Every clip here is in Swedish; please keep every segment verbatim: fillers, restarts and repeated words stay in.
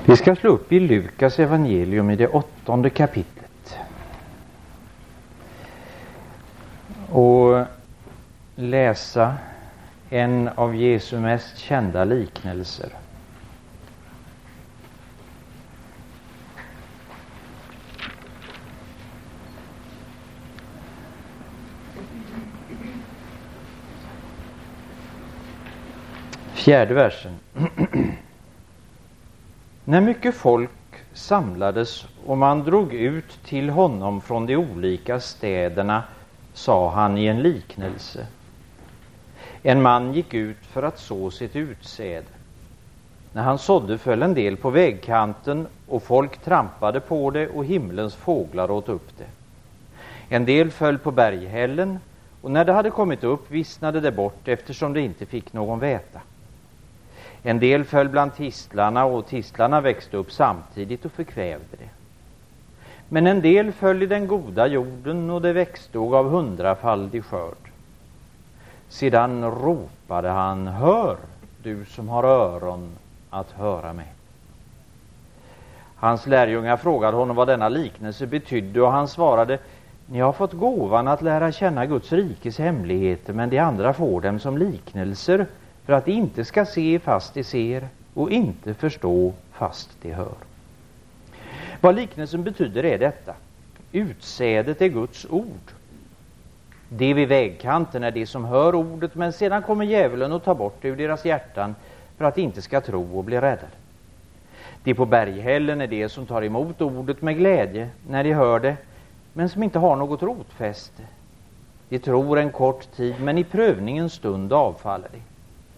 Vi ska slå upp i Lukas evangelium i det åttonde kapitlet och läsa en av Jesu mest kända liknelser. Fjärde versen. När mycket folk samlades och man drog ut till honom från de olika städerna, sa han i en liknelse. En man gick ut för att så sitt utsäde. När han sådde föll en del på vägkanten och folk trampade på det och himlens fåglar åt upp det. En del föll på berghällen och när det hade kommit upp vissnade det bort eftersom det inte fick någon väta. En del föll bland tistlarna och tistlarna växte upp samtidigt och förkvävde det. Men en del föll i den goda jorden och det växte och gav hundrafaldig skörd. Sedan ropade han, hör du som har öron att höra med. Hans lärjungar frågade honom vad denna liknelse betydde och han svarade, ni har fått gåvan att lära känna Guds rikes hemligheter, men de andra får dem som liknelser för att de inte ska se fast de ser och inte förstå fast de hör. Vad liknelsen betyder är detta. Utsädet är Guds ord. Det vid vägkanten är det som hör ordet, men sedan kommer djävulen och tar bort det ur deras hjärtan för att de inte ska tro och bli räddade. Det på berghällen är det som tar emot ordet med glädje när de hör det, men som inte har något rotfäste. De tror en kort tid, men i prövningens stund avfaller de.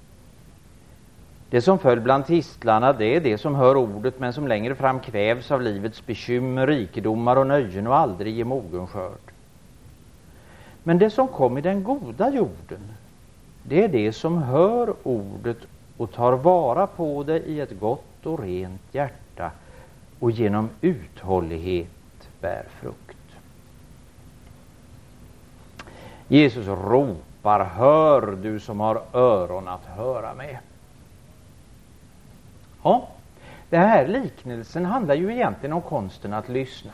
Det som föll bland tistlarna, det är det som hör ordet, men som längre fram kvävs av livets bekymmer, rikedomar och nöjen och aldrig ger mogen skörd. Men det som kom i den goda jorden, det är det som hör ordet och tar vara på det i ett gott och rent hjärta och genom uthållighet bär frukt. Jesus ropar, hör du som har öron att höra med. Ja, den här liknelsen handlar ju egentligen om konsten att lyssna.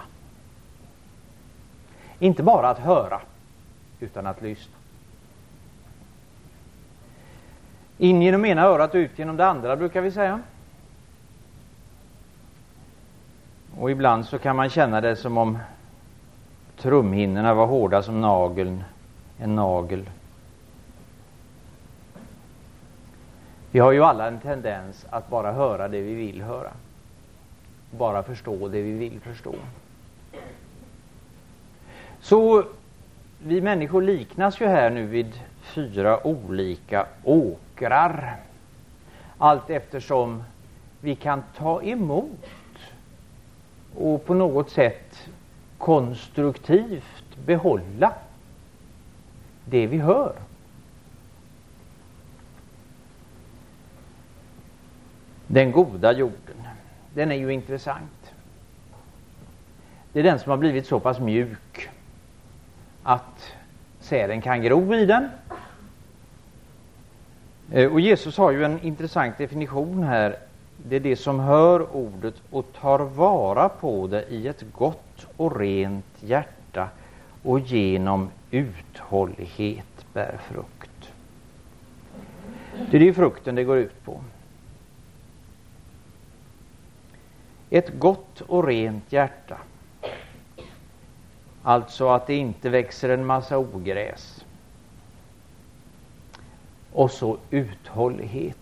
Inte bara att höra, utan att lyssna. In genom ena örat och ut genom det andra, brukar vi säga. Och ibland så kan man känna det som om trumhinnorna var hårda som nageln, en nagel. Vi har ju alla en tendens att bara höra det vi vill höra. Bara förstå det vi vill förstå. Så vi människor liknas ju här nu vid fyra olika åkrar. Allt eftersom vi kan ta emot och på något sätt konstruktivt behålla det vi hör. Den goda jorden, den är ju intressant. Det är den som har blivit så pass mjuk att säden kan gro i den. Och Jesus har ju en intressant definition här. Det är det som hör ordet och tar vara på det i ett gott och rent hjärta och genom uthållighet bär frukt. Det är ju frukten det går ut på. Ett gott och rent hjärta. Alltså att det inte växer en massa ogräs. Och så uthållighet.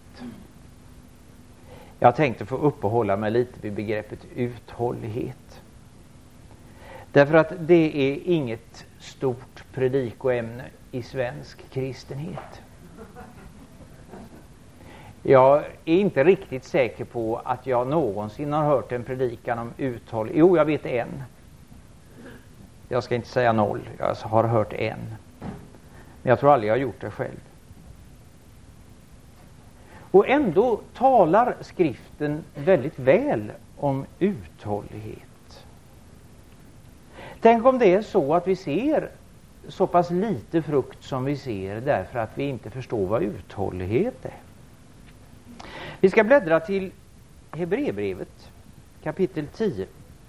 Jag tänkte få uppehålla mig lite vid begreppet uthållighet. Därför att det är inget stort predikoämne i svensk kristenhet. Jag är inte riktigt säker på att jag någonsin har hört en predikan om uthållighet. Jo, jag vet en. Jag ska inte säga noll. Jag har hört en. Men jag tror aldrig jag har gjort det själv. Och ändå talar skriften väldigt väl om uthållighet. Tänk om det är så att vi ser så pass lite frukt som vi ser därför att vi inte förstår vad uthållighet är. Vi ska bläddra till Hebreerbrevet kapitel tio.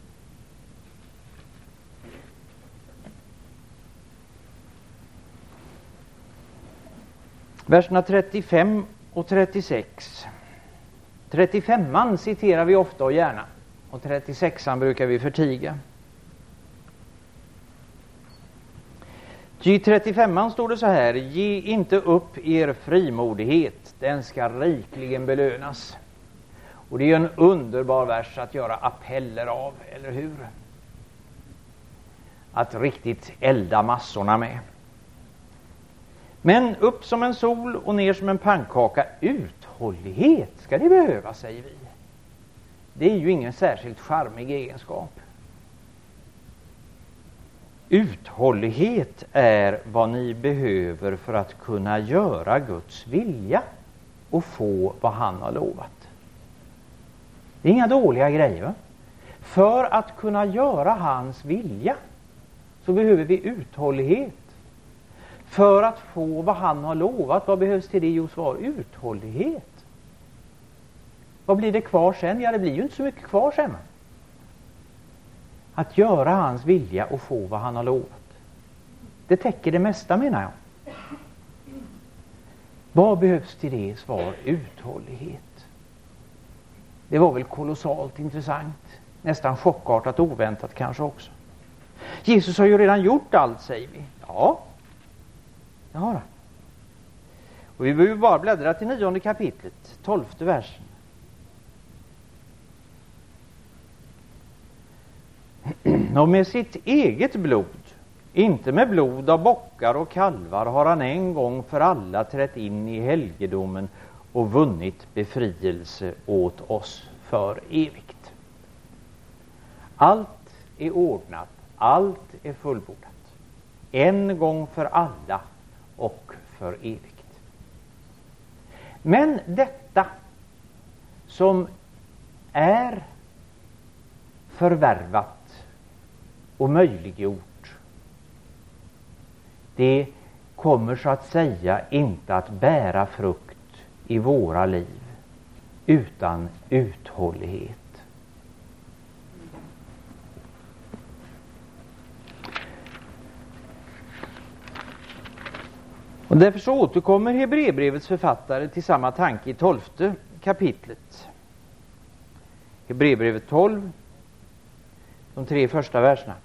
Verserna trettiofem och trettiosex. trettiofemman citerar vi ofta och gärna. Och trettiosexan brukar vi förtiga. I trettiofemman står det så här: ge inte upp er frimodighet, den ska rikligen belönas. Och det är en underbar vers att göra appeller av, eller hur? Att riktigt elda massorna med. Men upp som en sol och ner som en pannkaka, uthållighet ska det behöva, säger vi. Det är ju ingen särskilt charmig egenskap. Uthållighet är vad ni behöver för att kunna göra Guds vilja och få vad han har lovat. Det är inga dåliga grejer, va? För att kunna göra hans vilja så behöver vi uthållighet. För att få vad han har lovat, vad behövs till det? Jo, svar uthållighet. Vad blir det kvar sen? Ja, det blir ju inte så mycket kvar sen. Att göra hans vilja och få vad han har lovat. Det täcker det mesta, menar jag. Vad behövs till det? Svar uthållighet. Det var väl kolossalt intressant. Nästan chockartat oväntat kanske också. Jesus har ju redan gjort allt, säger vi. Ja, det har han. Och vi behöver bara bläddra till nionde kapitlet, tolfte versen. Och med sitt eget blod, inte med blod av bockar och kalvar, har han en gång för alla trätt in i helgedomen och vunnit befrielse åt oss för evigt. Allt är ordnat, allt är fullbordat. En gång för alla och för evigt. Men detta som är förvärvat och möjliggjort, det kommer så att säga inte att bära frukt i våra liv utan uthållighet. Och därför så återkommer Hebreerbrevets författare till samma tanke i tolfte kapitlet. Hebreerbrevet tolv, de tre första verserna.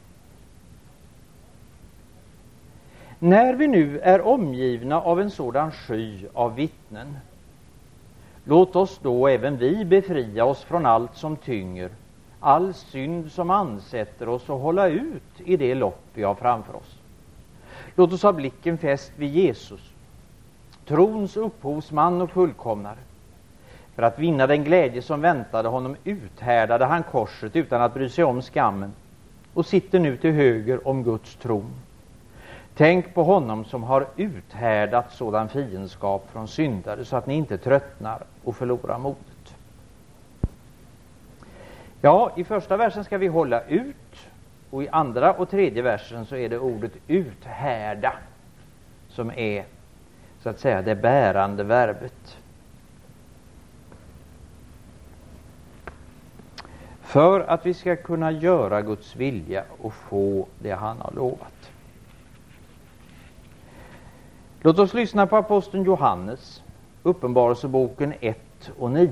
När vi nu är omgivna av en sådan sky av vittnen, låt oss då även vi befria oss från allt som tynger, all synd som ansätter oss och hålla ut i det lopp vi har framför oss. Låt oss ha blicken fäst vid Jesus, trons upphovsman och fullkomnare. För att vinna den glädje som väntade honom uthärdade han korset utan att bry sig om skammen och sitter nu till höger om Guds tron. Tänk på honom som har uthärdat sådan fiendskap från syndare så att ni inte tröttnar och förlorar modet. Ja, i första versen ska vi hålla ut, och i andra och tredje versen så är det ordet uthärda som är så att säga det bärande verbet. För att vi ska kunna göra Guds vilja och få det han har lovat. Låt oss lyssna på aposteln Johannes, Uppenbarelseboken ett och nio.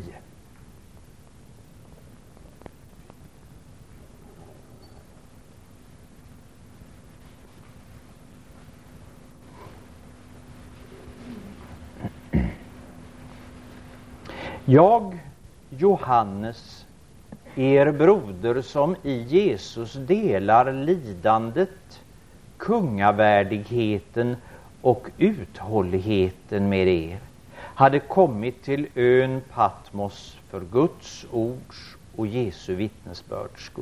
Jag, Johannes, er broder som i Jesus delar lidandet, kungavärdigheten och uthålligheten med er, hade kommit till ön Patmos för Guds ords och Jesu vittnesbörds skull.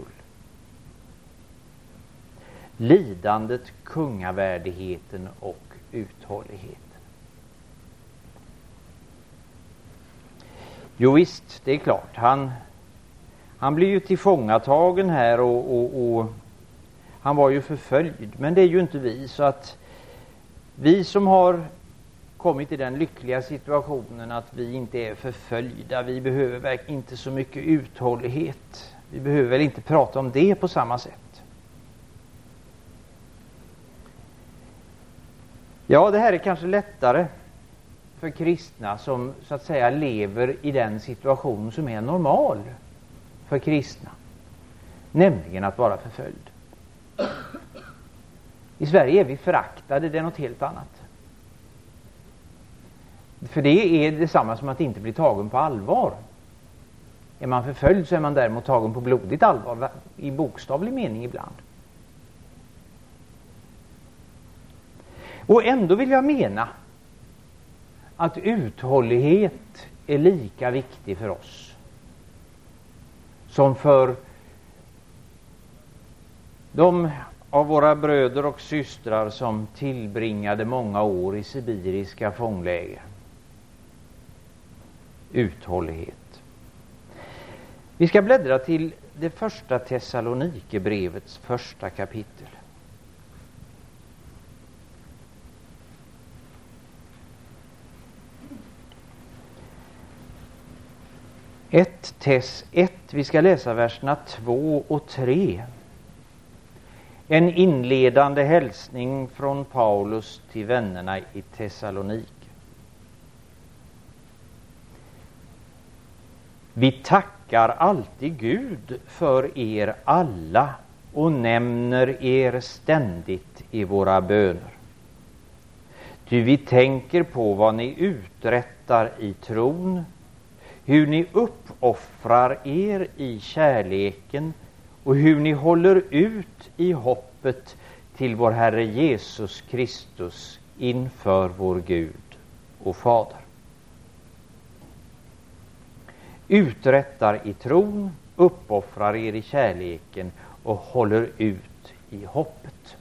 Lidandet, kungavärdigheten och uthålligheten. Jo visst, det är klart. Han, han blir ju tillfångatagen här och, och, och han var ju förföljd. Men det är ju inte vi, så att vi som har kommit i den lyckliga situationen att vi inte är förföljda, vi behöver verkligen inte så mycket uthållighet. Vi behöver väl inte prata om det på samma sätt. Ja, det här är kanske lättare för kristna som så att säga lever i den situation som är normal för kristna. Nämligen att vara förföljd. I Sverige är vi föraktade, det är något helt annat. För det är detsamma som att inte bli tagen på allvar. Är man förföljd så är man däremot tagen på blodigt allvar, i bokstavlig mening ibland. Och ändå vill jag mena att uthållighet är lika viktig för oss som för de av våra bröder och systrar som tillbringade många år i sibiriska fångläger. Uthållighet. Vi ska bläddra till det första Thessalonikerbrevets första kapitel. ett Tess ett, vi ska läsa verserna två och tre. En inledande hälsning från Paulus till vännerna i Thessalonike. Vi tackar alltid Gud för er alla och nämner er ständigt i våra böner. Ty vi tänker på vad ni uträttar i tron, hur ni uppoffrar er i kärleken och hur ni håller ut i hoppet till vår Herre Jesus Kristus inför vår Gud och Fader. Uträttar i tron, uppoffrar er i kärleken och håller ut i hoppet.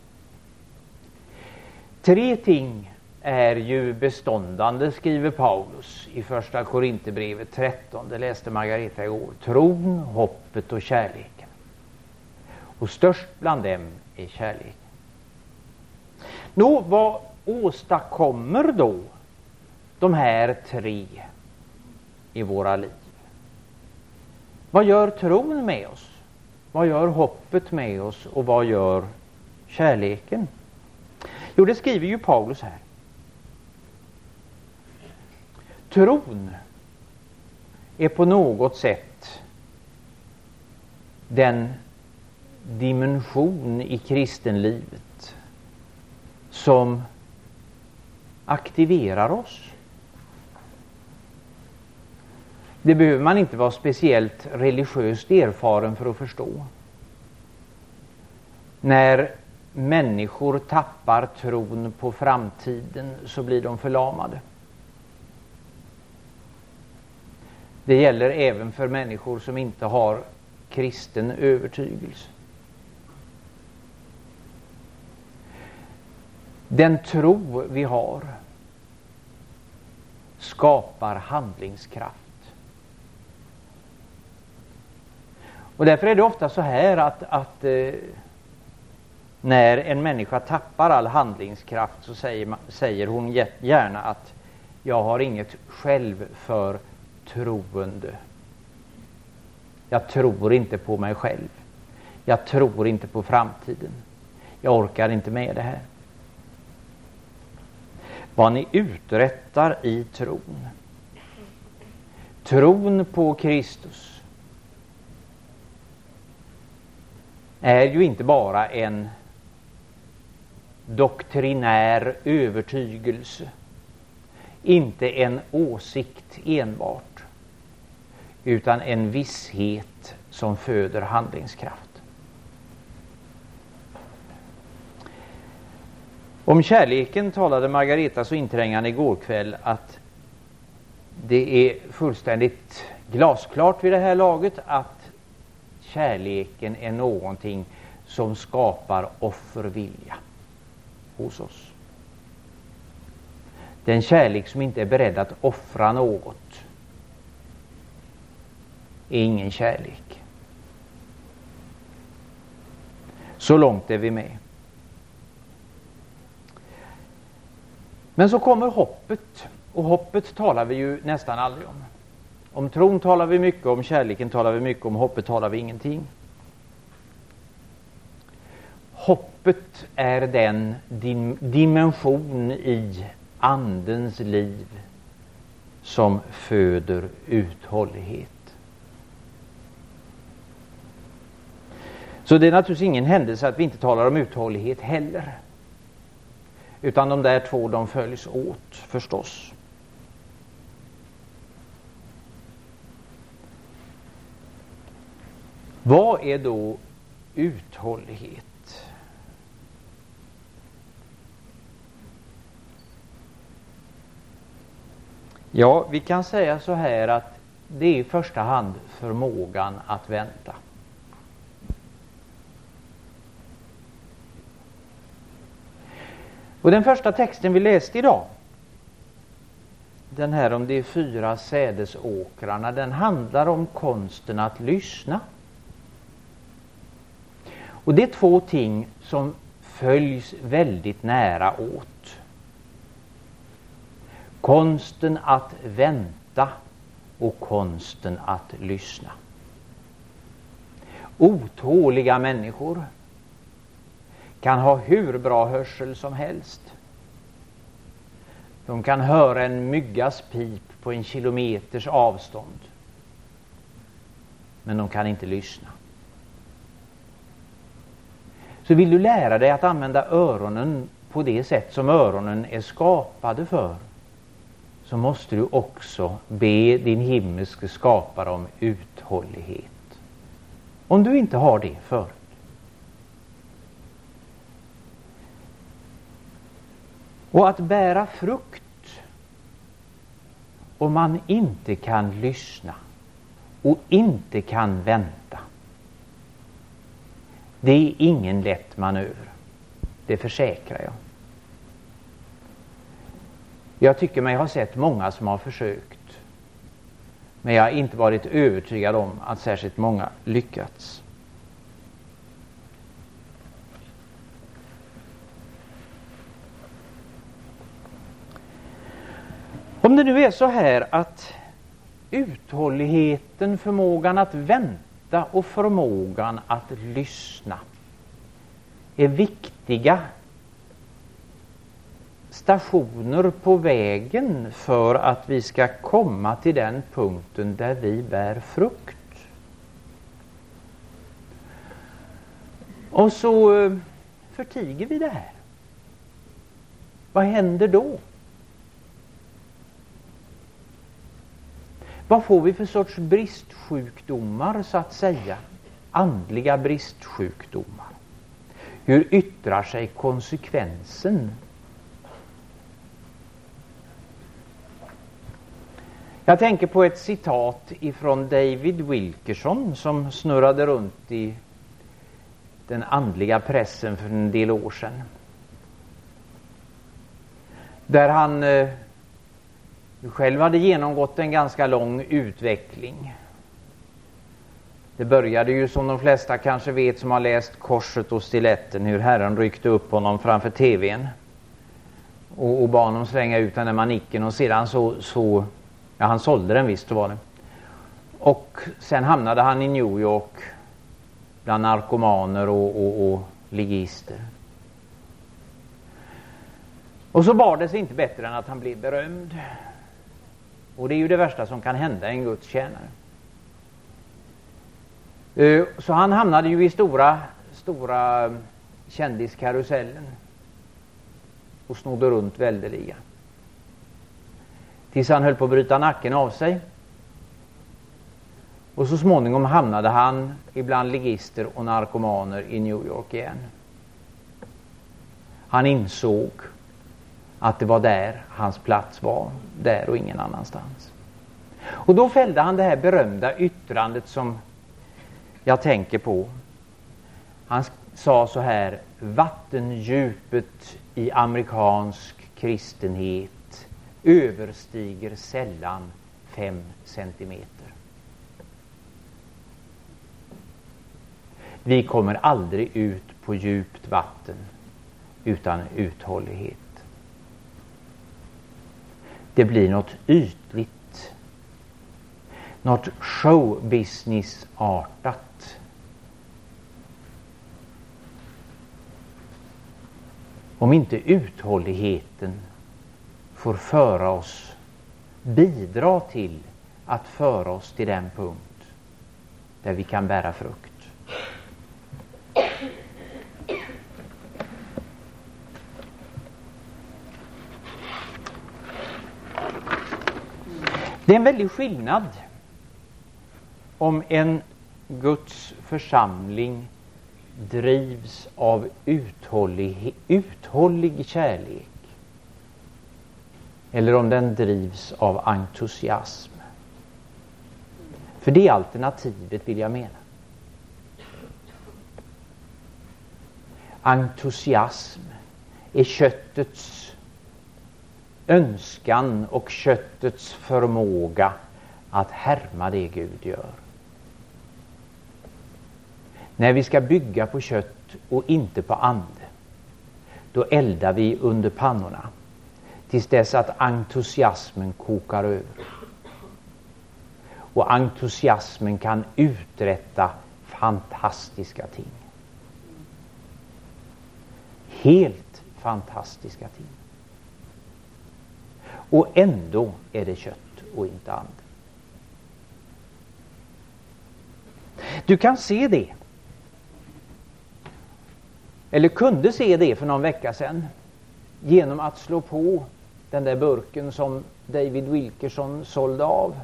Tre ting är ju beståndande, skriver Paulus i första Korinthierbrevet tretton. Det läste Margareta igår. Tron, hoppet och kärleken. Och störst bland dem är kärleken. Nå, vad åstadkommer då de här tre i våra liv? Vad gör tron med oss? Vad gör hoppet med oss? Och vad gör kärleken? Jo, det skriver ju Paulus här. Tron är på något sätt den dimension i kristenlivet som aktiverar oss. Det behöver man inte vara speciellt religiöst erfaren för att förstå. När människor tappar tron på framtiden så blir de förlamade. Det gäller även för människor som inte har kristen övertygelse. Den tro vi har skapar handlingskraft. Och därför är det ofta så här att, att eh, när en människa tappar all handlingskraft så säger, man, säger hon gärna att jag har inget själv för troende. Jag tror inte på mig själv. Jag tror inte på framtiden. Jag orkar inte med det här. Vad ni uträttar i tron. Tron på Kristus är ju inte bara en doktrinär övertygelse. Inte en åsikt enbart. Utan en visshet som föder handlingskraft. Om kärleken talade Margareta så inträngande igår kväll att det är fullständigt glasklart vid det här laget att kärleken är någonting som skapar offervilja hos oss. Den kärlek som inte är beredd att offra något är ingen kärlek. Så långt är vi med. Men så kommer hoppet. Och hoppet talar vi ju nästan aldrig om. Om tron talar vi mycket, om kärleken talar vi mycket, om hoppet talar vi ingenting. Hoppet är den dim- dimension i andens liv som föder uthållighet. Så det är naturligtvis ingen händelse att vi inte talar om uthållighet heller. Utan de där två, de följs åt förstås. Vad är då uthållighet? Ja, vi kan säga så här att det är i första hand förmågan att vänta. Och den första texten vi läste idag, den här om de fyra sädesåkrarna, den handlar om konsten att lyssna. Och det är två ting som följs väldigt nära åt. Konsten att vänta och konsten att lyssna. Otåliga människor kan ha hur bra hörsel som helst. De kan höra en myggas pip på en kilometers avstånd. Men de kan inte lyssna. Så vill du lära dig att använda öronen på det sätt som öronen är skapade för, så måste du också be din himmelske skapare om uthållighet. Om du inte har det förut. Och att bära frukt om man inte kan lyssna och inte kan vänta, det är ingen lätt manöver. Det försäkrar jag. Jag tycker mig ha sett många som har försökt. Men jag har inte varit övertygad om att särskilt många lyckats. Om det nu är så här att uthålligheten, förmågan att vänta och förmågan att lyssna är viktiga stationer på vägen för att vi ska komma till den punkten där vi bär frukt. Och så förtiger vi det här. Vad händer då? Vad får vi för sorts bristsjukdomar, så att säga? Andliga bristsjukdomar. Hur yttrar sig konsekvensen? Jag tänker på ett citat ifrån David Wilkerson som snurrade runt i den andliga pressen för en del år sedan. Där han eh, själv hade genomgått en ganska lång utveckling. Det började ju, som de flesta kanske vet som har läst Korset och stiletten, hur Herren ryckte upp honom framför tvn och, och bad honom svänga ut den där manicken, och sedan så, så ja, han sålde den visst, så var det. Och sen hamnade han i New York bland narkomaner och, och, och ligister. Och så bar det sig inte bättre än att han blev berömd. Och det är ju det värsta som kan hända en Guds tjänare. Så han hamnade ju i stora, stora kändiskarusellen och snodde runt väldeliga. Tills han höll på att bryta nacken av sig. Och så småningom hamnade han ibland ligister och narkomaner i New York igen. Han insåg att det var där hans plats var, där och ingen annanstans. Och då fällde han det här berömda yttrandet som jag tänker på. Han sa så här: vattendjupet i amerikansk kristenhet överstiger sällan fem centimeter. Vi kommer aldrig ut på djupt vatten utan uthållighet. Det blir något ytligt. något showbusiness-artat. Om inte uthålligheten får föra oss, bidra till att föra oss till den punkt där vi kan bära frukt. Det är en väldig skillnad om en Guds församling drivs av uthållig, uthållig kärlek eller om den drivs av entusiasm. För det alternativet vill jag mena. Entusiasm är köttets önskan och köttets förmåga att härma det Gud gör. När vi ska bygga på kött och inte på ande, då eldar vi under pannorna tills dess att entusiasmen kokar över. Och entusiasmen kan uträtta fantastiska ting. Helt fantastiska ting. Och ändå är det kött och inte ande. Du kan se det. Eller kunde se det för någon vecka sedan. Genom att slå på den där burken som David Wilkerson sålde av.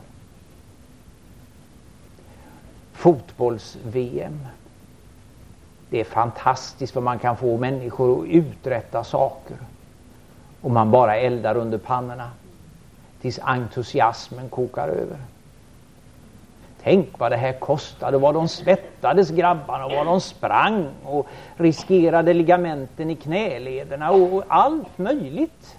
Fotbolls-V M. Det är fantastiskt vad man kan få människor att uträtta saker. Och man bara eldar under pannorna tills entusiasmen kokar över. Tänk vad det här kostade, vad de svettades grabbarna och vad de sprang och riskerade ligamenten i knälederna och allt möjligt.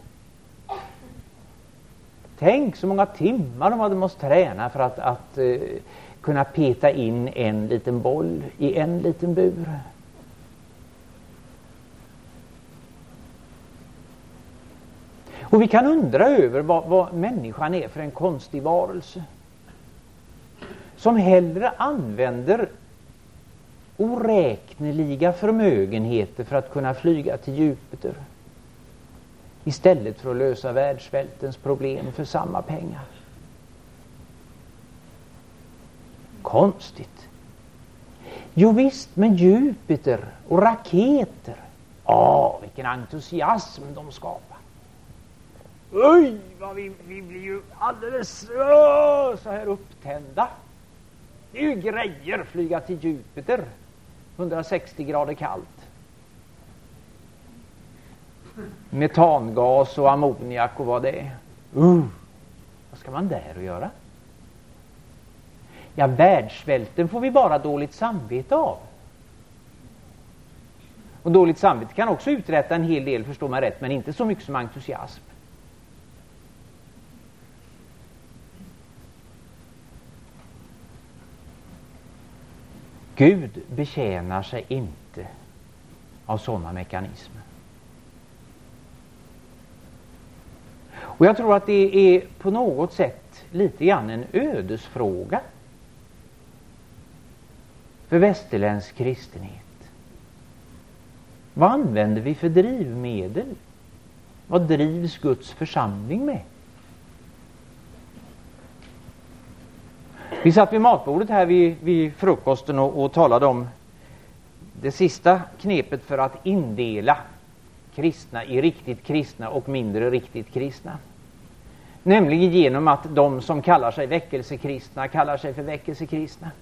Tänk så många timmar de hade måste träna för att, att uh, kunna peta in en liten boll i en liten bur. Och vi kan undra över vad, vad människan är för en konstig varelse. Som hellre använder oräkneliga förmögenheter för att kunna flyga till Jupiter. Istället för att lösa världssvältens problem för samma pengar. Konstigt. Jo visst, men Jupiter och raketer. Ja, vilken entusiasm de skapar. Oj, vad vi, vi blir ju alldeles åh, så här upptända. Det är ju grejer, flyga till Jupiter. hundrasextio grader kallt. Metangas och ammoniak och vad det är. Uh, vad ska man där och göra? Ja, världssvälten får vi bara dåligt samvete av. Och dåligt samvete kan också uträtta en hel del, förstår man rätt, men inte så mycket som entusiasm. Gud betjänar sig inte av sådana mekanismer. Och jag tror att det är på något sätt lite grann en ödesfråga för västerländsk kristenhet. Vad använder vi för drivmedel? Vad drivs Guds församling med? Vi satt vid matbordet här vid, vid frukosten och, och talade om det sista knepet för att indela kristna i riktigt kristna och mindre riktigt kristna. Nämligen genom att de som kallar sig väckelsekristna kallar sig för väckelsekristna.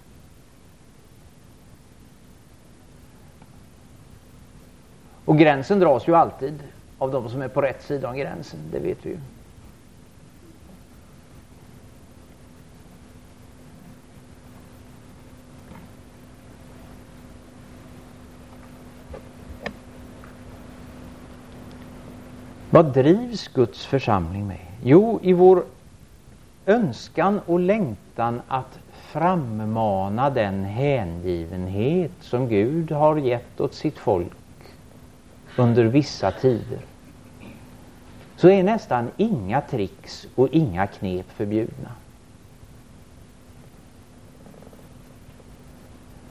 Och gränsen dras ju alltid av de som är på rätt sida om gränsen, det vet vi ju. Vad drivs Guds församling med? Jo, i vår önskan och längtan att frammana den hängivenhet som Gud har gett åt sitt folk under vissa tider. Så är nästan inga tricks och inga knep förbjudna.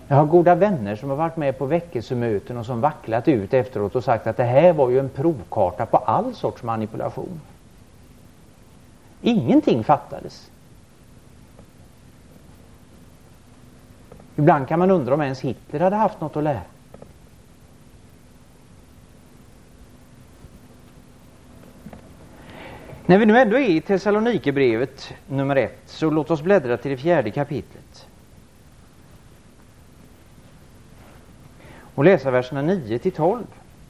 Jag har goda vänner som har varit med på väckelsemöten och som vacklat ut efteråt och sagt att det här var ju en provkarta på all sorts manipulation. Ingenting fattades. Ibland kan man undra om ens Hitler hade haft något att lära. När vi nu ändå är i Thessalonikerbrevet nummer ett, så låt oss bläddra till det fjärde kapitlet. Och läsa verserna nio till tolv.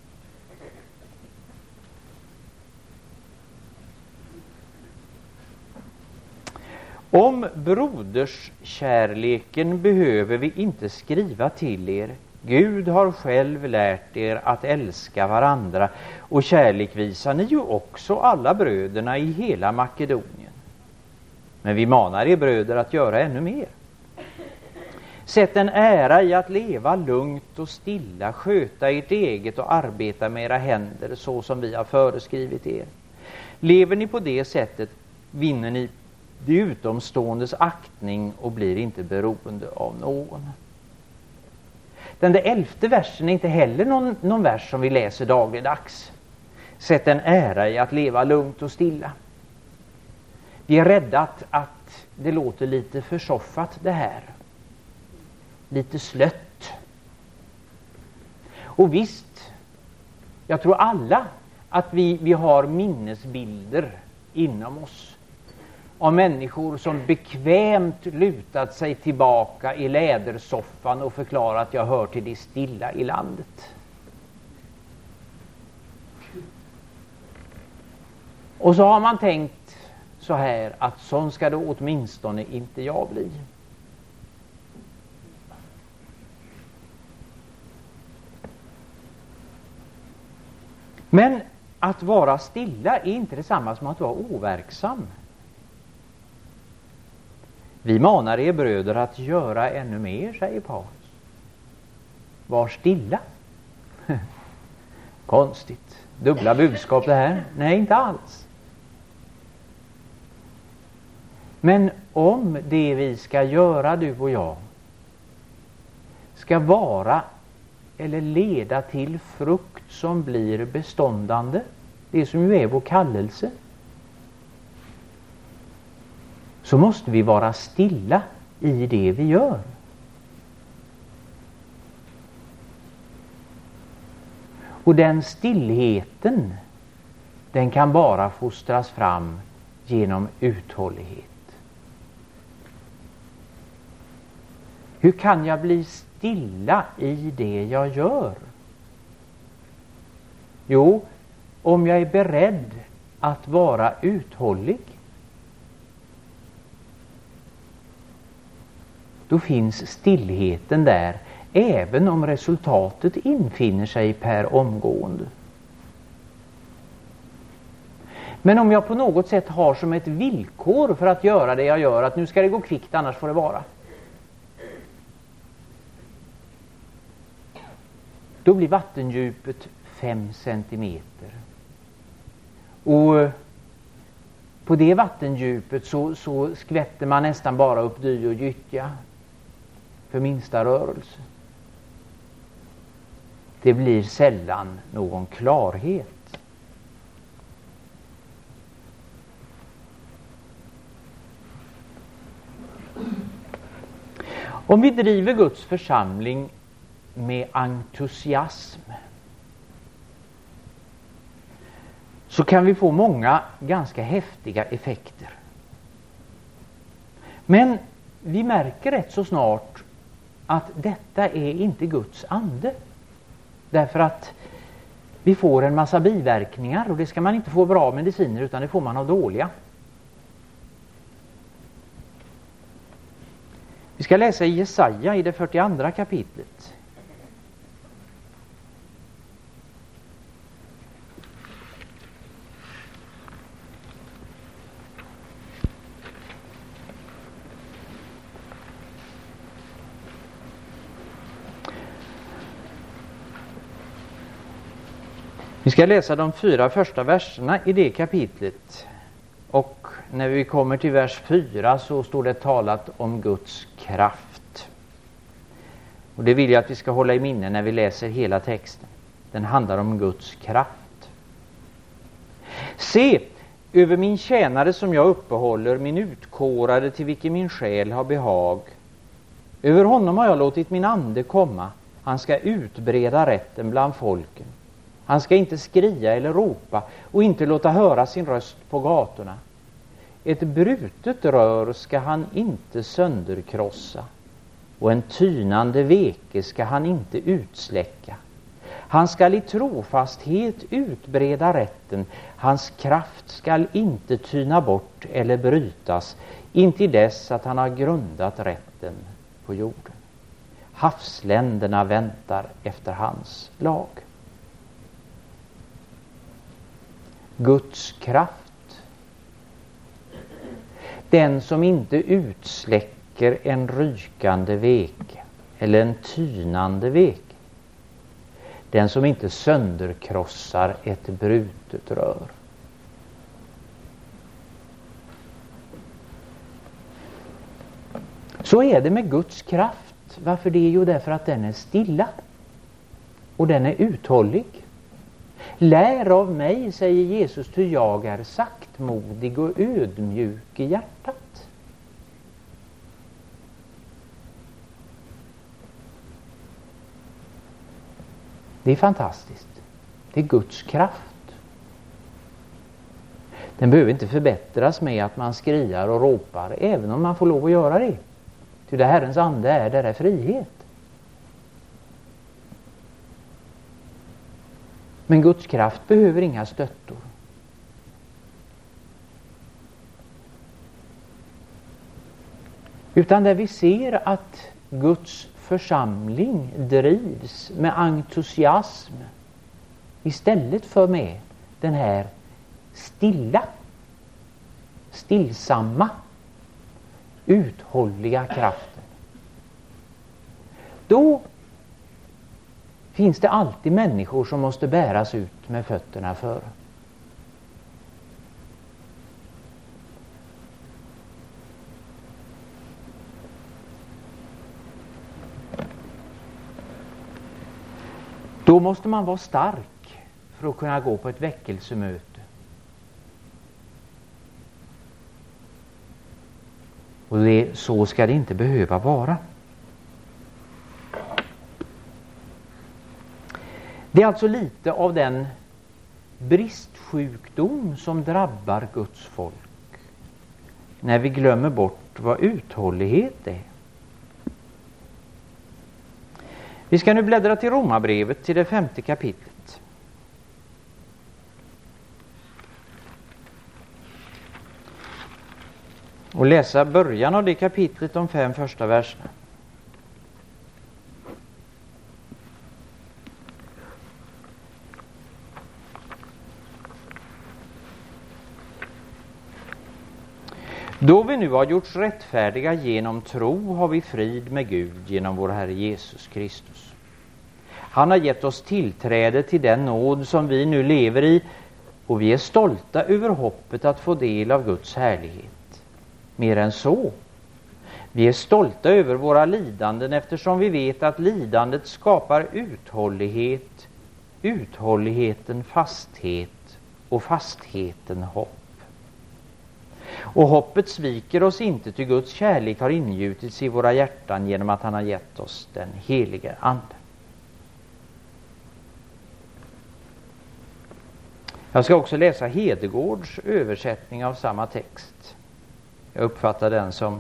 Om broderskärleken behöver vi inte skriva till er. Gud har själv lärt er att älska varandra, och kärlek visar ni ju också alla bröderna i hela Makedonien. Men vi manar er bröder att göra ännu mer. Sätt en ära i att leva lugnt och stilla, sköta ert eget och arbeta med era händer så som vi har föreskrivit er. Lever ni på det sättet vinner ni de utomståendes aktning och blir inte beroende av någon. Den där elfte versen är inte heller någon, någon vers som vi läser dagligdags. Sätt en ära i att leva lugnt och stilla. Vi är rädda att, att det låter lite försoffat det här. Lite slött. Och visst, jag tror alla att vi, vi har minnesbilder inom oss av människor som bekvämt lutat sig tillbaka i lädersoffan och förklarat att jag hör till det stilla i landet. Och så har man tänkt så här att sån ska det åtminstone inte jag bli. Men att vara stilla är inte detsamma som att vara overksam. Vi manar er bröder att göra ännu mer, säger Paulus. Var stilla. Konstigt. Dubbla budskap det här? Nej, inte alls. Men om det vi ska göra, du och jag, ska vara eller leda till frukt som blir beståndande, det som ju är vår kallelse, så måste vi vara stilla i det vi gör. Och den stillheten, den kan bara fostras fram genom uthållighet. Hur kan jag bli stilla i det jag gör? Jo, om jag är beredd att vara uthållig, då finns stillheten där, även om resultatet infinner sig per omgående. Men om jag på något sätt har som ett villkor för att göra det jag gör, att nu ska det gå kvickt, annars får det vara, då blir vattendjupet fem centimeter. Och på det vattendjupet så, så skvätter man nästan bara upp dy och gyttja för minsta rörelse. Det blir sällan någon klarhet. Om vi driver Guds församling med entusiasm, så kan vi få många ganska häftiga effekter. Men vi märker rätt så snart att detta är inte Guds ande. Därför att vi får en massa biverkningar, och det ska man inte få bra mediciner, utan det får man av dåliga. Vi ska läsa i Jesaja i det fyrtioandra kapitlet. Vi ska läsa de fyra första verserna i det kapitlet. Och när vi kommer till vers fyra så står det talat om Guds kraft. Och det vill jag att vi ska hålla i minne när vi läser hela texten. Den handlar om Guds kraft. Se, över min tjänare som jag uppehåller, min utkårade till vilken min själ har behag. Över honom har jag låtit min ande komma. Han ska utbreda rätten bland folken. Han ska inte skria eller ropa och inte låta höra sin röst på gatorna. Ett brutet rör ska han inte sönderkrossa och en tynande veke ska han inte utsläcka. Han skall i trofasthet utbreda rätten. Hans kraft skall inte tyna bort eller brytas intill dess att han har grundat rätten på jorden. Havsländerna väntar efter hans lag. Guds kraft. Den som inte utsläcker en rykande veke eller en tynande veke. Den som inte sönderkrossar ett brutet rör. Så är det med Guds kraft. Varför det är ju därför att den är stilla. Och den är uthållig. Lär av mig, säger Jesus, ty jag är saktmodig och ödmjuk i hjärtat. Det är fantastiskt. Det är Guds kraft. Den behöver inte förbättras med att man skriar och ropar, även om man får lov att göra det. Ty det Herrens ande är, där är frihet. Men Guds kraft behöver inga stöttor. Utan där vi ser att Guds församling drivs med entusiasm istället för med den här stilla, stillsamma, uthålliga kraften. Då finns det alltid människor som måste bäras ut med fötterna före. Då måste man vara stark för att kunna gå på ett väckelsemöte. Och det, så ska det inte behöva vara. Det är alltså lite av den bristsjukdom som drabbar Guds folk. När vi glömmer bort vad uthållighet är. Vi ska nu bläddra till Romarbrevet, till det femte kapitlet. Och läsa början av det kapitlet, de fem första verserna. Då vi nu har gjorts rättfärdiga genom tro har vi frid med Gud genom vår Herre Jesus Kristus. Han har gett oss tillträde till den nåd som vi nu lever i och vi är stolta över hoppet att få del av Guds härlighet. Mer än så. Vi är stolta över våra lidanden eftersom vi vet att lidandet skapar uthållighet, uthålligheten fasthet och fastheten hopp. Och hoppet sviker oss inte, ty Guds kärlek har ingjutits i våra hjärtan genom att han har gett oss den helige Ande. Jag ska också läsa Hedegårds översättning av samma text. Jag uppfattar den som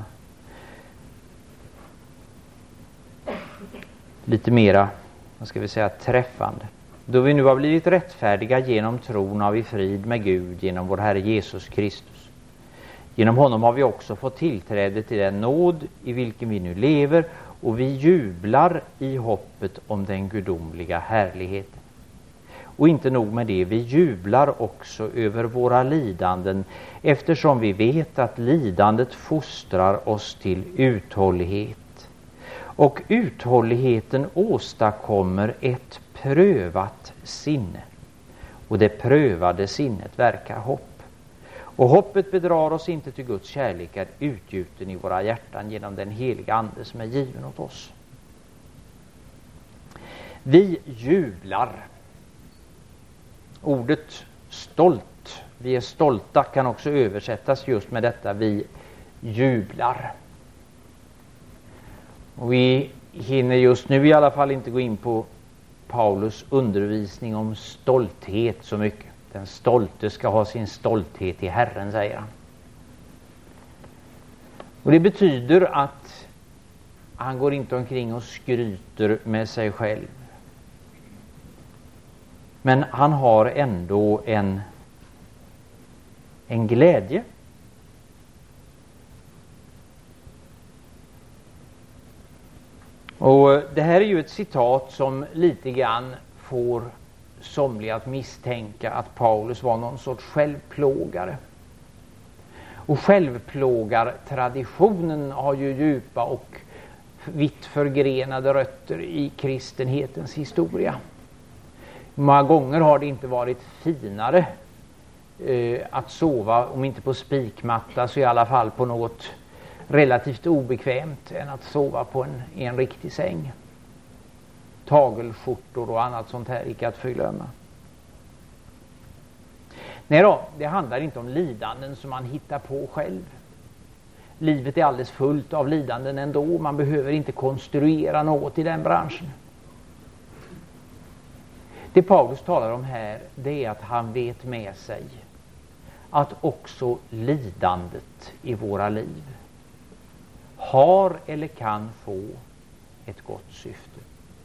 lite mera, vad ska vi säga, träffande. Då vi nu har blivit rättfärdiga genom tron har vi frid med Gud genom vår Herre Jesus Kristus. Genom honom har vi också fått tillträde till den nåd i vilken vi nu lever och vi jublar i hoppet om den gudomliga härligheten. Och inte nog med det, vi jublar också över våra lidanden eftersom vi vet att lidandet fostrar oss till uthållighet. Och uthålligheten åstadkommer ett prövat sinne. Och det prövade sinnet verkar hopp. Och hoppet bedrar oss inte, till Guds kärlek är utgjuten i våra hjärtan genom den heliga Ande som är given åt oss. Vi jublar. Ordet stolt, vi är stolta, kan också översättas just med detta. Vi jublar. Och vi hinner just nu i alla fall inte gå in på Paulus undervisning om stolthet så mycket. Den stolte ska ha sin stolthet i Herren, säger han. Och det betyder att han går inte omkring och skryter med sig själv. Men han har ändå en, en glädje. Och det här är ju ett citat som lite grann får somliga att misstänka att Paulus var någon sorts självplågare. Och självplågartraditionen har ju djupa och vitt förgrenade rötter i kristenhetens historia. Många gånger har det inte varit finare eh, att sova, om inte på spikmatta så i alla fall på något relativt obekvämt, än att sova på en, i en riktig säng. Tagelskjortor och annat sånt här, icke att förglömma. Nej då, det handlar inte om lidanden som man hittar på själv. Livet är alldeles fullt av lidanden ändå. Man behöver inte konstruera något i den branschen. Det Paulus talar om här, det är att han vet med sig att också lidandet i våra liv har eller kan få ett gott syfte.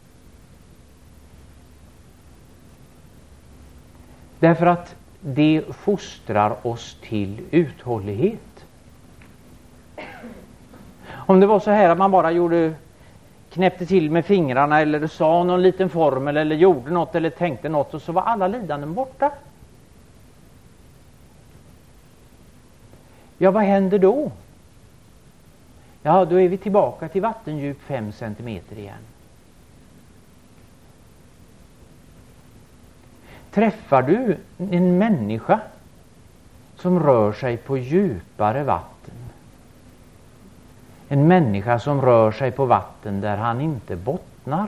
Därför att det fostrar oss till uthållighet. Om det var så här att man bara gjorde, knäppte till med fingrarna eller sa någon liten formel eller gjorde något eller tänkte något och så var alla lidanden borta. Ja, vad händer då? Ja, då är vi tillbaka till vattendjup fem centimeter igen. Träffar du en människa som rör sig på djupare vatten, en människa som rör sig på vatten där han inte bottnar,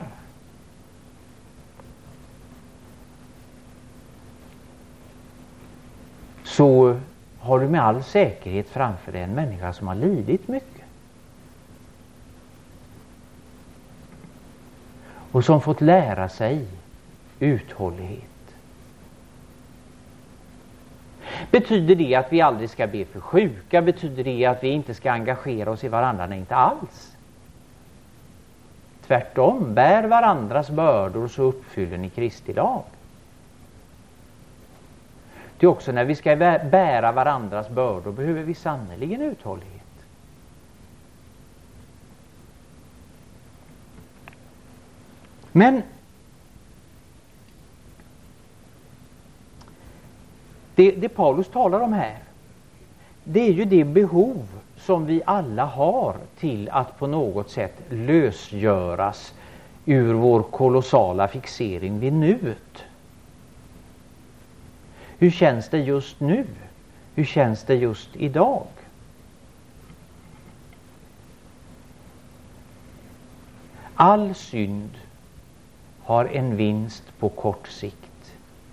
så har du med all säkerhet framför dig en människa som har lidit mycket. Och som fått lära sig uthållighet. Betyder det att vi aldrig ska be för sjuka? Betyder det att vi inte ska engagera oss i varandra? Nej, inte alls. Tvärtom, bär varandras bördor så uppfyller ni Kristi lag. Det är också när vi ska bära varandras bördor behöver vi sannoliken uthållighet. Men det, det Paulus talar om här, det är ju det behov som vi alla har till att på något sätt lösgöras ur vår kolossala fixering vid nuet. Hur känns det just nu? Hur känns det just idag? All synd har en vinst på kort sikt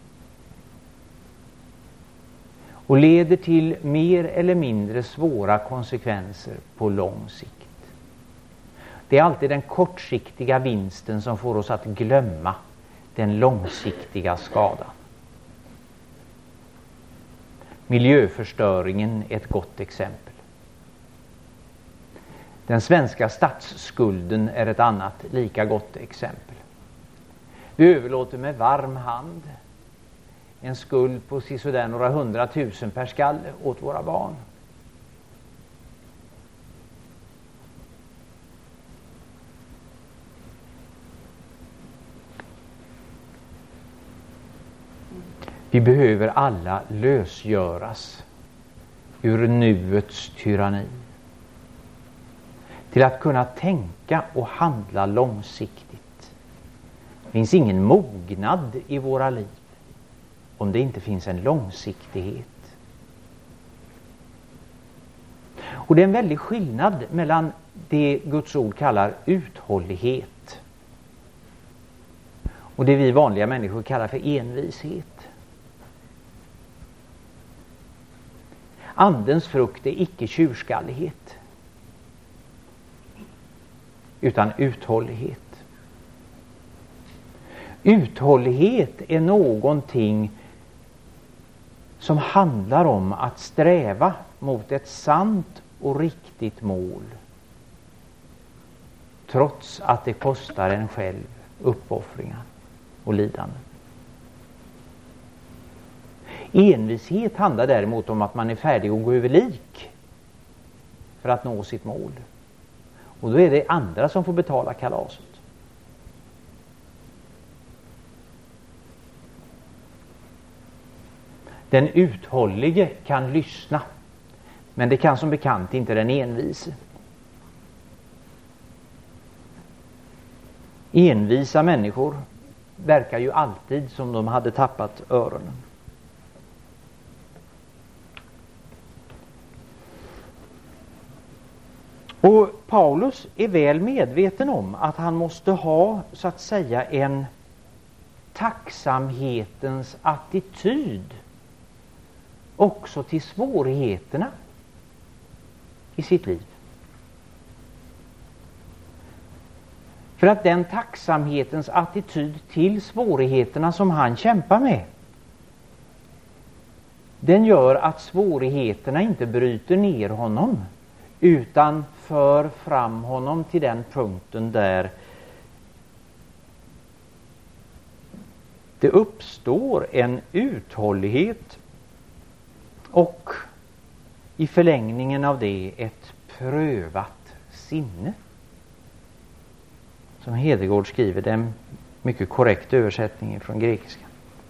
och leder till mer eller mindre svåra konsekvenser på lång sikt. Det är alltid den kortsiktiga vinsten som får oss att glömma den långsiktiga skadan. Miljöförstöringen är ett gott exempel. Den svenska statsskulden är ett annat lika gott exempel. Vi överlåter med varm hand en skuld på sådär några hundratusen per skalle åt våra barn. Vi behöver alla lösgöras ur nuets tyranni till att kunna tänka och handla långsiktigt. Det finns ingen mognad i våra liv om det inte finns en långsiktighet. Och det är en väldig skillnad mellan det Guds ord kallar uthållighet Och det vi vanliga människor kallar för envishet. Andens frukt är icke tjurskallighet, utan uthållighet. Uthållighet är någonting som handlar om att sträva mot ett sant och riktigt mål, trots att det kostar en själv uppoffringar och lidande. Envishet handlar däremot om att man är färdig att gå över lik för att nå sitt mål. Och då är det andra som får betala kalaset. Den uthållige kan lyssna, men det kan som bekant inte den envise. Envisa människor verkar ju alltid som de hade tappat öronen. Och Paulus är väl medveten om att han måste ha, så att säga, en tacksamhetens attityd också till svårigheterna i sitt liv. För att den tacksamhetens attityd till svårigheterna som han kämpar med, den gör att svårigheterna inte bryter ner honom, utan för fram honom till den punkten där det uppstår en uthållighet och i förlängningen av det ett prövat sinne. Som Hedegård skriver, det är en mycket korrekt översättning från grekiska.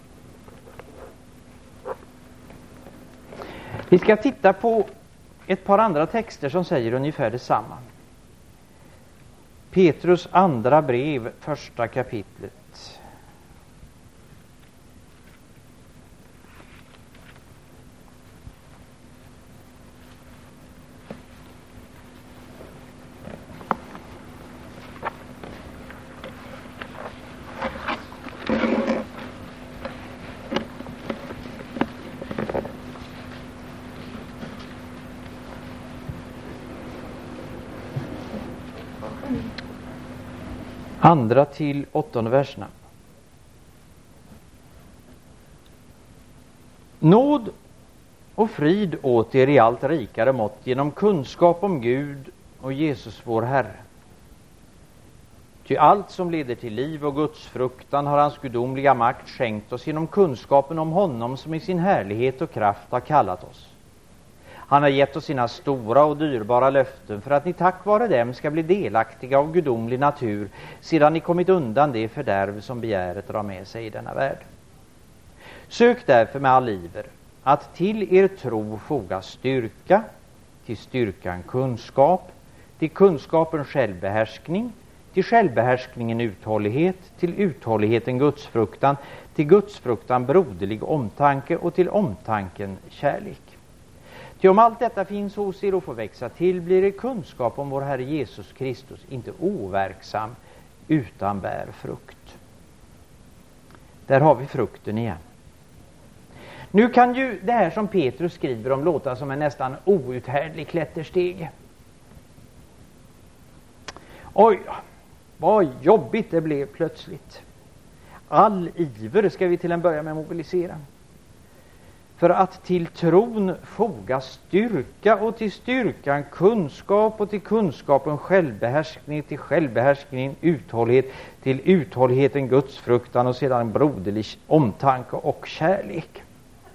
Vi ska titta på ett par andra texter som säger ungefär detsamma. Petrus andra brev, första kapitlet. Andra till åttonde verserna. Nåd och frid åt er i allt rikare mått genom kunskap om Gud och Jesus vår Herre. Ty allt som leder till liv och Guds fruktan har hans gudomliga makt skänkt oss genom kunskapen om honom som i sin härlighet och kraft har kallat oss. Han har gett oss sina stora och dyrbara löften för att ni tack vare dem ska bli delaktiga av gudomlig natur sedan ni kommit undan det fördärv som begäret drar med sig i denna värld. Sök därför med all iver att till er tro foga styrka, till styrkan kunskap, till kunskapen självbehärskning, till självbehärskningen uthållighet, till uthålligheten gudsfruktan, till gudsfruktan broderlig omtanke och till omtanken kärlek. Ty om allt detta finns hos er och får växa till blir det kunskap om vår Herre Jesus Kristus inte overksam utan bär frukt. Där har vi frukten igen. Nu kan ju det här som Petrus skriver om låta som en nästan outhärdlig klättersteg. Oj, vad jobbigt det blev plötsligt. All iver ska vi till en början med mobilisera. För att till tron foga styrka och till styrkan kunskap och till kunskapen självbehärskning, till självbehärskningen uthållighet, till uthålligheten Guds fruktan och sedan broderlig omtanke och kärlek.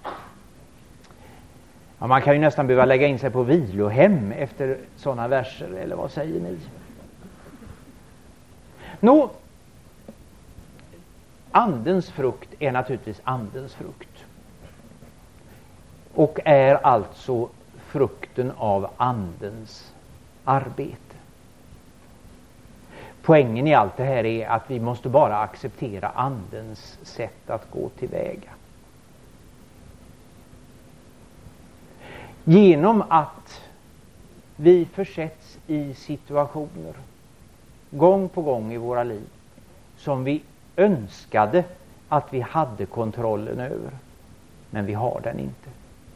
Ja, man kan ju nästan behöva lägga in sig på vilohem efter sådana verser, eller vad säger ni? Nå, andens frukt är naturligtvis andens frukt. Och är alltså frukten av andens arbete. Poängen i allt det här är att vi måste bara acceptera andens sätt att gå tillväga. Genom att vi försätts i situationer gång på gång i våra liv som vi önskade att vi hade kontrollen över. Men vi har den inte.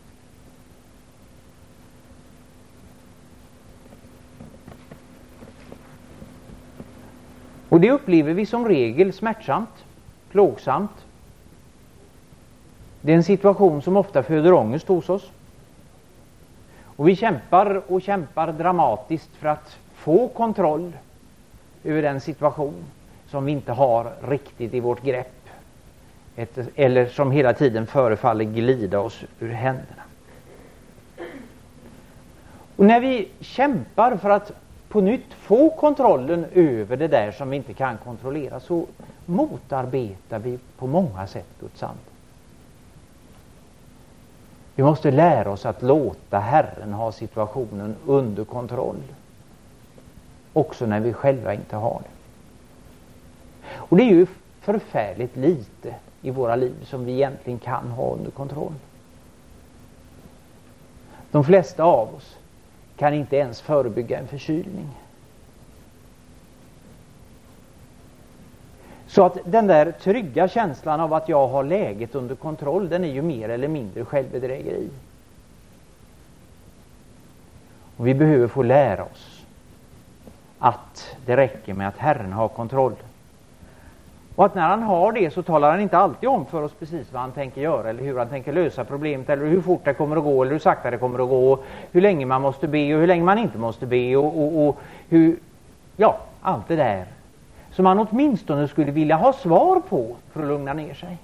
Och det upplever vi som regel smärtsamt, plågsamt. Det är en situation som ofta föder ångest hos oss. Och vi kämpar och kämpar dramatiskt för att få kontroll över den situation som vi inte har riktigt i vårt grepp. Ett, eller som hela tiden förefaller glida oss ur händerna. Och när vi kämpar för att på nytt få kontrollen över det där som vi inte kan kontrollera, så motarbetar vi på många sätt Guds ande. Vi måste lära oss att låta Herren ha situationen under kontroll. Också när vi själva inte har det. Och det är ju förfärligt lite i våra liv som vi egentligen kan ha under kontroll. De flesta av oss kan inte ens förebygga en förkylning. Så att den där trygga känslan av att jag har läget under kontroll, den är ju mer eller mindre självbedrägeri. Och vi behöver få lära oss att det räcker med att Herren har kontroll. Och att när han har det så talar han inte alltid om för oss precis vad han tänker göra eller hur han tänker lösa problemet eller hur fort det kommer att gå eller hur sakta det kommer att gå, hur länge man måste be och hur länge man inte måste be och, och, och hur, ja, allt det där som man åtminstone skulle vilja ha svar på för att lugna ner sig.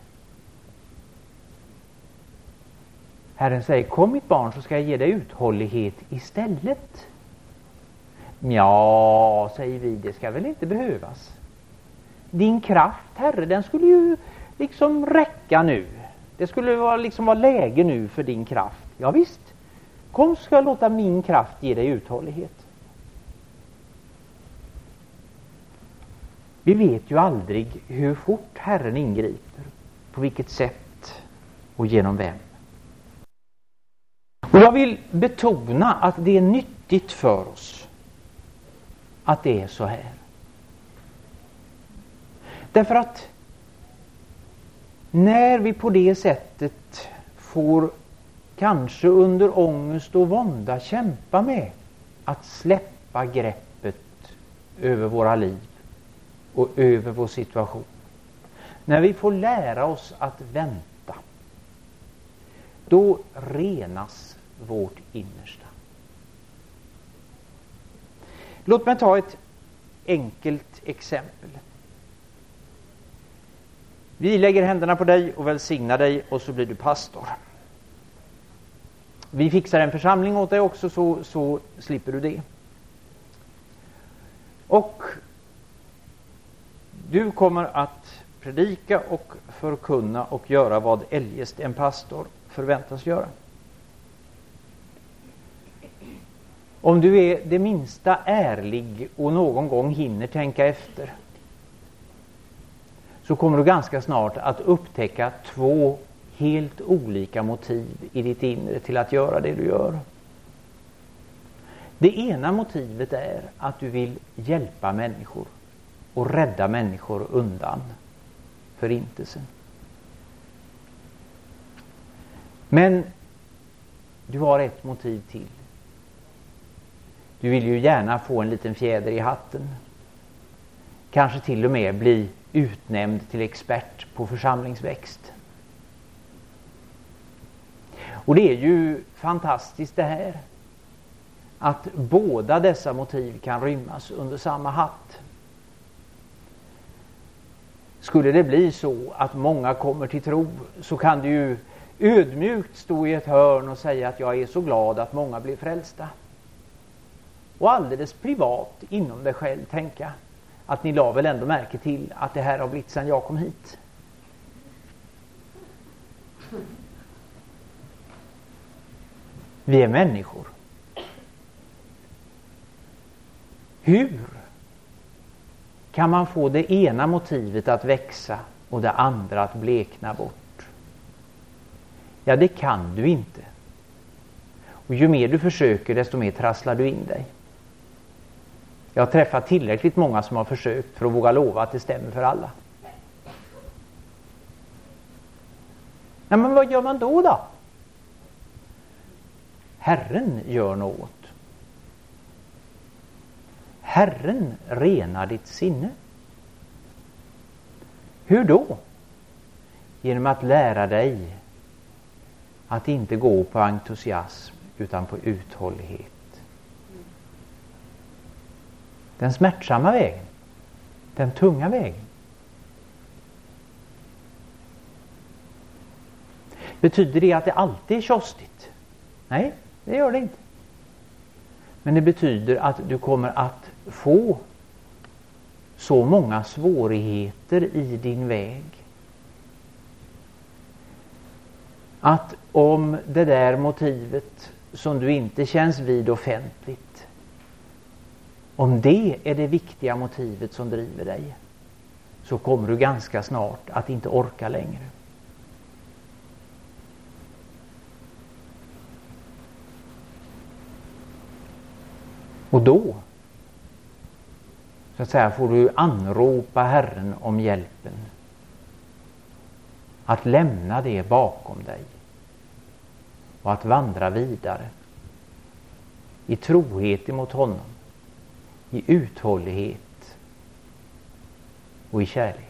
Herren säger, kom mitt barn så ska jag ge dig uthållighet istället. Ja, säger vi, det ska väl inte behövas. Din kraft, Herre, den skulle ju liksom räcka nu. Det skulle vara, liksom vara läge nu för din kraft. Ja visst, kom så ska jag låta min kraft ge dig uthållighet. Vi vet ju aldrig hur fort Herren ingriper, på vilket sätt och genom vem. Och jag vill betona att det är nyttigt för oss att det är så här. Därför att när vi på det sättet får kanske under ångest och vånda kämpa med att släppa greppet över våra liv och över vår situation. När vi får lära oss att vänta, då renas vårt innersta. Låt mig ta ett enkelt exempel. Vi lägger händerna på dig och välsignar dig och så blir du pastor. Vi fixar en församling åt dig också så, så slipper du det. Och du kommer att predika och förkunna och göra vad eljest en pastor förväntas göra. Om du är det minsta ärlig och någon gång hinner tänka efter, så kommer du ganska snart att upptäcka två helt olika motiv i ditt inre till att göra det du gör. Det ena motivet är att du vill hjälpa människor och rädda människor undan förintelsen. Men du har ett motiv till. Du vill ju gärna få en liten fjäder i hatten. Kanske till och med bli utnämnd till expert på församlingsväxt. Och det är ju fantastiskt det här, att båda dessa motiv kan rymmas under samma hatt. Skulle det bli så att många kommer till tro, så kan du ju ödmjukt stå i ett hörn och säga att jag är så glad att många blir frälsta. Och alldeles privat inom dig själv tänka att ni la väl ändå märke till att det här har blivit sedan jag kom hit. Vi är människor. Hur kan man få det ena motivet att växa och det andra att blekna bort? Ja, det kan du inte. Och ju mer du försöker, desto mer trasslar du in dig. Jag har träffat tillräckligt många som har försökt för att våga lova att det stämmer för alla. Nej, men vad gör man då då? Herren gör något. Herren renar ditt sinne. Hur då? Genom att lära dig att inte gå på entusiasm utan på uthållighet. Den smärtsamma vägen. Den tunga vägen. Betyder det att det alltid är tjostigt? Nej, det gör det inte. Men det betyder att du kommer att få så många svårigheter i din väg. Att om det där motivet som du inte känns vid offentligt, om det är det viktiga motivet som driver dig, så kommer du ganska snart att inte orka längre. Och då, så att säga, får du anropa Herren om hjälpen. Att lämna det bakom dig. Och att vandra vidare. I trohet emot honom. I uthållighet. Och i kärlek.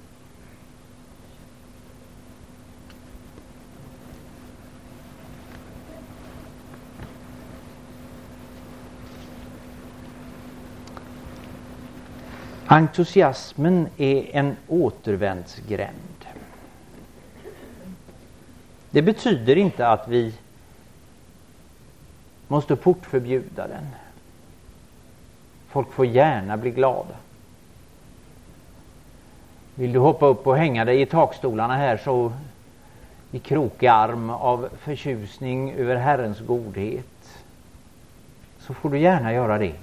Entusiasmen är en återvändsgränd. Det betyder inte att vi måste portförbjuda den. Folk får gärna bli glada. Vill du hoppa upp och hänga dig i takstolarna här så i krokig arm av förtjusning över Herrens godhet, så får du gärna göra det.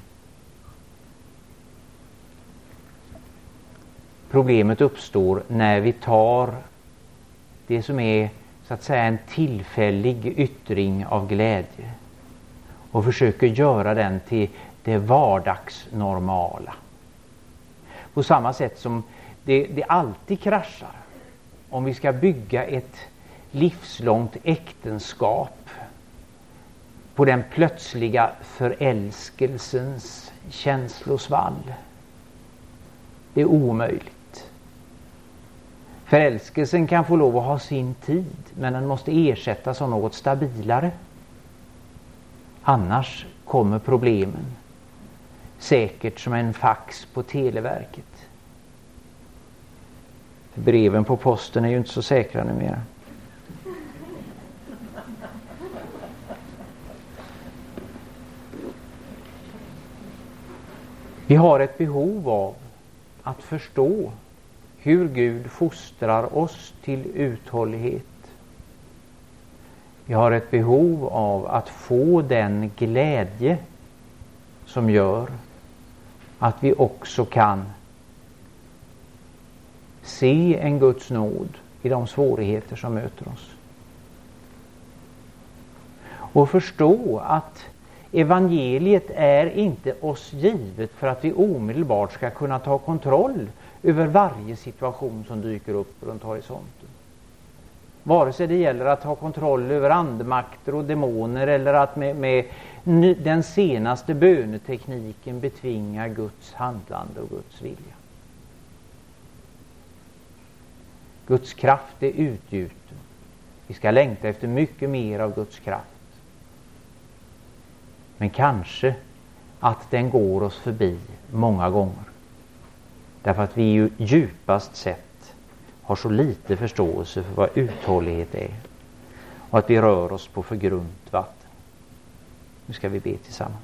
Problemet uppstår när vi tar det som är så att säga en tillfällig yttring av glädje och försöker göra den till det vardagsnormala. På samma sätt som det, det alltid kraschar om vi ska bygga ett livslångt äktenskap på den plötsliga förälskelsens känslosvall. Det är omöjligt. Förälskelsen kan få lov att ha sin tid, men den måste ersättas av något stabilare. Annars kommer problemen. Säkert som en fax på Televerket. För breven på posten är ju inte så säkra numera. Vi har ett behov av att förstå hur Gud fostrar oss till uthållighet. Vi har ett behov av att få den glädje som gör att vi också kan se en Guds nåd i de svårigheter som möter oss. Och förstå att evangeliet är inte oss givet för att vi omedelbart ska kunna ta kontroll över varje situation som dyker upp runt horisonten. Vare sig det gäller att ha kontroll över andemakter och demoner eller att med, med den senaste bönetekniken betvinga Guds handlande och Guds vilja. Guds kraft är utgjuten. Vi ska längta efter mycket mer av Guds kraft. Men kanske att den går oss förbi många gånger. Därför att vi ju djupast sett har så lite förståelse för vad uthållighet är. Och att vi rör oss på för grunt vatten. Nu ska vi be tillsammans.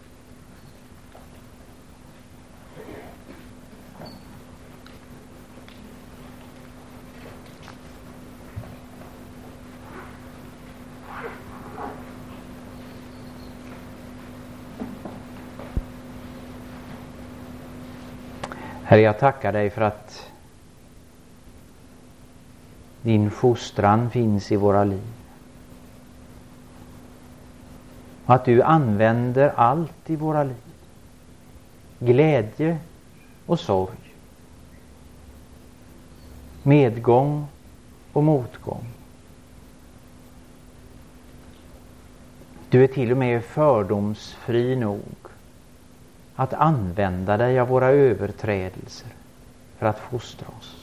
Herre, jag tackar dig för att din fostran finns i våra liv. Och att du använder allt i våra liv. Glädje och sorg. Medgång och motgång. Du är till och med fördomsfri nog att använda dig av våra överträdelser för att fostra oss.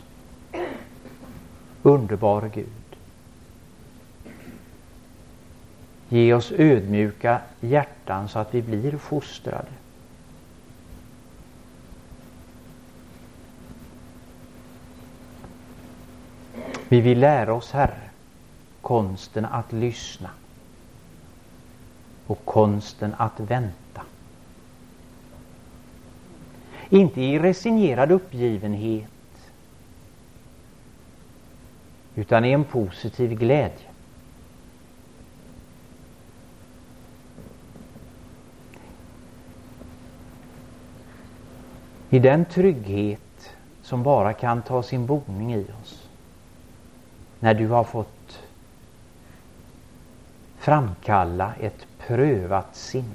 Underbar Gud. Ge oss ödmjuka hjärtan så att vi blir fostrade. Vi vill lära oss, Herre, konsten att lyssna och konsten att vänta. Inte i resignerad uppgivenhet, utan i en positiv glädje. I den trygghet som bara kan ta sin boning i oss när du har fått framkalla ett prövat sinne.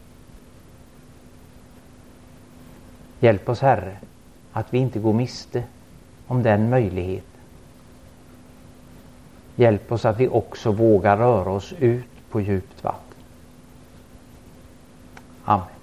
Hjälp oss, Herre, att vi inte går miste om den möjligheten. Hjälp oss att vi också vågar röra oss ut på djupt vatten. Amen.